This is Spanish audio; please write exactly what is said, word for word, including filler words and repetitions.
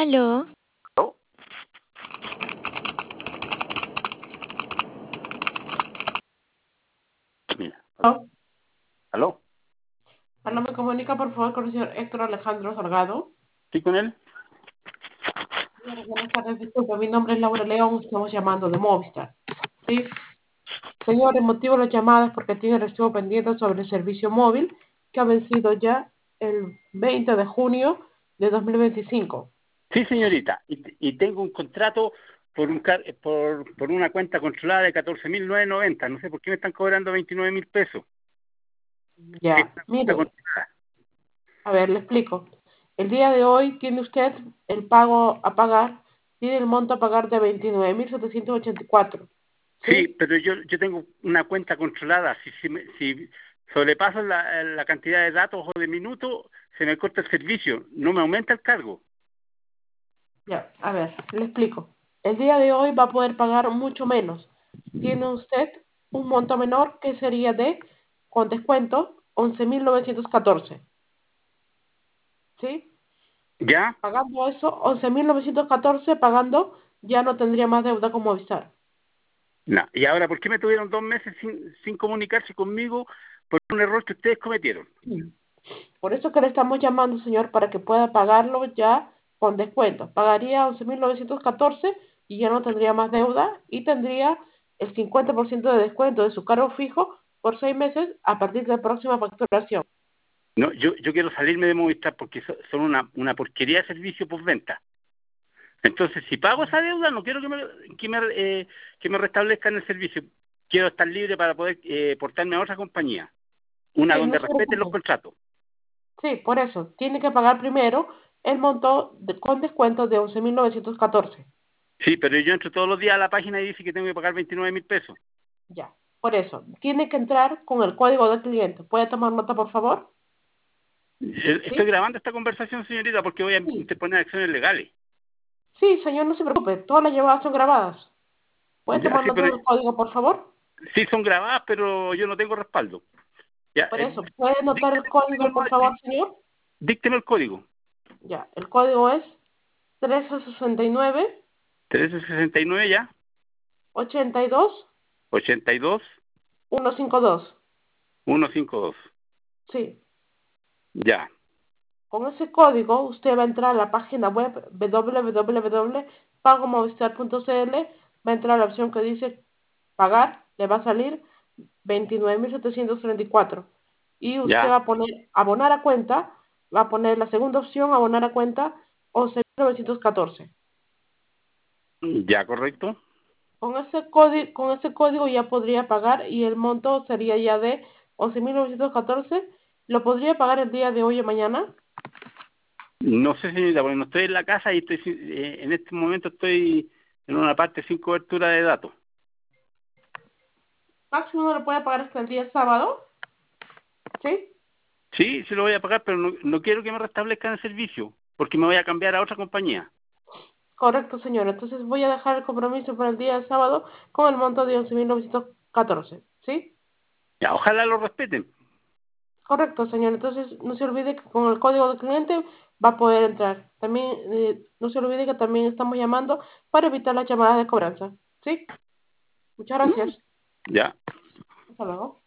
Aló. ¿Aló? Mira, Aló. ¿aló? Aló, me comunica por favor con el señor Héctor Alejandro Salgado. ¿Sí con él? Señor, buenas tardes, disculpe, mi nombre es Laura León, estamos llamando de Movistar. Sí, señor, el motivo de la llamada es porque tiene el recibo pendiente sobre el servicio móvil que ha vencido ya el veinte de junio de dos mil veinticinco. Sí, señorita. Y, y tengo un contrato por un car- por, por una cuenta controlada de catorce mil novecientos noventa. No sé por qué me están cobrando veintinueve mil pesos. Es Ya, una cuenta mire, controlada. a ver, le explico. El día de hoy tiene usted el pago a pagar, tiene el monto a pagar de veintinueve mil setecientos ochenta y cuatro. Sí, ¿Sí? pero yo yo tengo una cuenta controlada. Si, si, me- si sobrepaso la, la cantidad de datos o de minutos, se me corta el servicio. No me aumenta el cargo. Ya, a ver, le explico. El día de hoy va a poder pagar mucho menos. Tiene usted un monto menor que sería de, con descuento, once mil novecientos catorce. ¿Sí? ¿Ya? Pagando eso, once mil novecientos catorce, pagando, ya no tendría más deuda con Movistar. No. ¿Y ahora por qué me tuvieron dos meses sin, sin comunicarse conmigo por un error que ustedes cometieron? Sí. Por eso que le estamos llamando, señor, para que pueda pagarlo ya con descuento. Pagaría once mil novecientos catorce y ya no tendría más deuda y tendría el cincuenta por ciento de descuento de su cargo fijo por seis meses a partir de la próxima facturación. No, yo, yo quiero salirme de Movistar porque so- son una, una porquería de servicio postventa. Entonces, si pago esa deuda, no quiero que me, que me, eh, que me restablezcan el servicio. Quiero estar libre para poder eh, portarme a otra compañía, una Sí, no donde se respeten los preocupe. contratos. Sí, por eso. Tiene que pagar primero el monto de- con descuento de once mil novecientos catorce. Sí, pero yo entro todos los días a la página y dice que tengo que pagar veintinueve mil pesos. Ya. Por eso. Tiene que entrar con el código del cliente. ¿Puede tomar nota, por favor? Eh, Estoy Sí. grabando esta conversación, señorita, porque voy a Sí. interponer acciones legales. Sí, señor, no se preocupe. Todas las llamadas son grabadas. ¿Puede Ya, tomar sí, nota pero del código, por favor? sí son grabadas, pero yo no tengo respaldo. Ya, Por eh, eso, ¿puede anotar el dícteme el código, código, por nomás, favor, dí- señor? dícteme el código. Ya, el código es trece sesenta y nueve, trescientos sesenta y nueve ya, ochenta y dos, ochenta y dos, ciento cincuenta y dos. ciento cincuenta y dos. Sí. Ya. Con ese código usted va a entrar a la página web w w w punto pago movistar punto c l, va a entrar a la opción que dice pagar, le va a salir veintinueve mil setecientos treinta y cuatro. Y usted Ya, va a poner abonar a cuenta, va a poner la segunda opción, abonar a cuenta, once mil novecientos catorce. ya, correcto. Con ese código, con ese código ya podría pagar y el monto sería ya de once mil novecientos catorce. ¿Lo podría pagar el día de hoy o mañana? No sé, señorita, porque no estoy en la casa y estoy sin- eh, en este momento estoy en una parte sin cobertura de datos. Máximo no lo puede pagar hasta el día sábado. ¿Sí? Sí, sí lo voy a pagar, pero no, no quiero que me restablezcan el servicio, porque me voy a cambiar a otra compañía. Correcto, señor. Entonces voy a dejar el compromiso para el día sábado con el monto de once mil novecientos catorce. ¿Sí? Ya, ojalá lo respeten. Correcto, señor. Entonces no se olvide que con el código del cliente va a poder entrar. También eh, no se olvide que también estamos llamando para evitar las llamadas de cobranza. ¿Sí? Muchas gracias. Ya. Hasta luego.